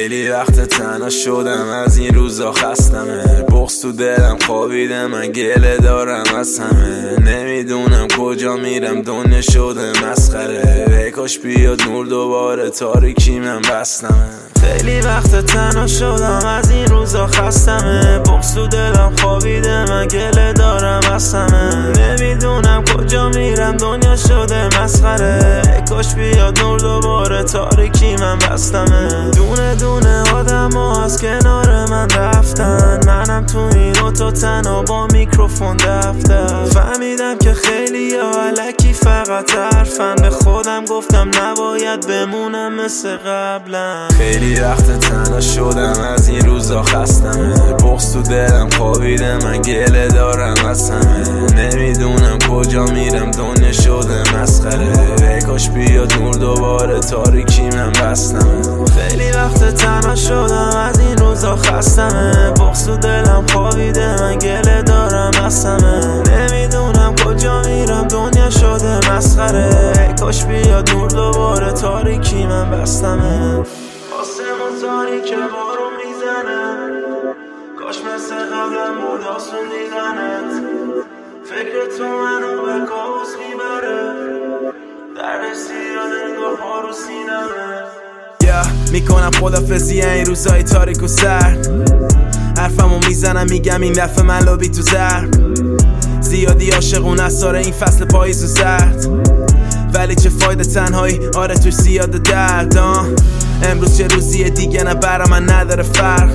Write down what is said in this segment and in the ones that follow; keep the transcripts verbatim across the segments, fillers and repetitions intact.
خیلی وقت تنها شدم، از این روزا خستمه. بغض تو دلم خوابیده، من گله دارم از همه. نمیدونم کجا میرم، دنیا شده مسخره. ای کاش بیاد نور دوباره، تاریکی من بستمه. خیلی وقت تنها شدم، از این روزا خستمه. بغض تو دلم خوابیده، من گله دارم از همه. نمیدونم کجا میرم، دنیا شده مسخره. ای کاش بیاد نور دوباره، تاریکی من بستمه. دونه دونه آدم ها از کنار من رفتن، منم تو این اتاق تنها با میکروفون دفتر. فهمیدم که خیلی ها الکی فقط حرفن، به خودم گفتم نباید بمونم مثل قبلا. خیلی وقت تنها شدم، از این روزا خستمه. بغض تو دلم خوابیده، من گله دارم از همه. نمیدونم کجا میرم، دنیا شده مسخره. ای کاش بیاد نور دوباره، تاریکی من بستمه. خیلی وقت تنها شدم، از این روزا خستمه. بغض تو دلم خوابیده، من گله دارم از همه. نمیدونم کجا میرم، دنیا شده مسخره. ای کاش بیاد نور دوباره، تاریکی من بستمه. آسمون تاریکه بارون میزنه، کاش مثل قبلم بود آسون دیدنت. فکر تو منو به کابوس میبره، در سیاد انگار ها رو سینمه. yeah, میکنم خدافزی این روزای تاریک و سرد. حرفمو میزنم میگم این دفعه من لابی تو زرد. زیادی عاشقون اثار این فصل پاییز و زرد، ولی چه فایده تنهایی، آره توش زیاد درد. امروز چه روزیه دیگه، نه برا من نداره فرق.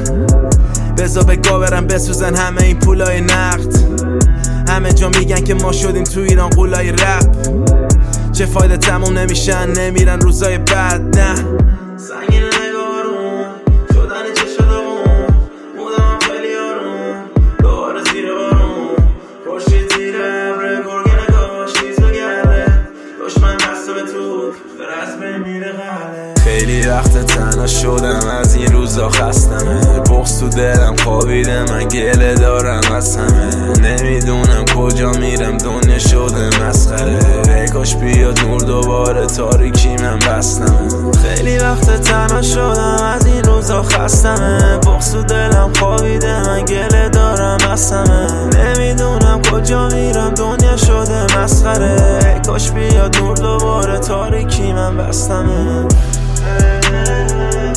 بزا بگا برم بسوزن همه این پولای نقد. همه جا میگن که ما شدیم تو ایران قولای رپ. چه فایده تموم نمیشن، نمیرن روزای بعد. نه سنگین نگارون شدن چه شدمون، بودم خیلی آروم دوباره زیر بارون. پشتی زیر عبره گرگه نگاش نیز و گرده، دشمن دست به توک در از بین میره غله. خیلی وقت تنها شدم، از این روزا خستمه. بغض تو دلم خوابیده، من گله دارم از همه. نمیدونم کجا میرم، دنیا شده مسخره. ای کاش بیاد نور دوباره، تاریکی من بستمه. خیلی وقت تنها شدم، از این روزا خستمه. بغض تو دلم خوابیده، من گله دارم از همه. نمیدونم کجا میرم، دنیا شده مسخره. ای کاش بیاد نور دوباره، تاریکی من بستمه.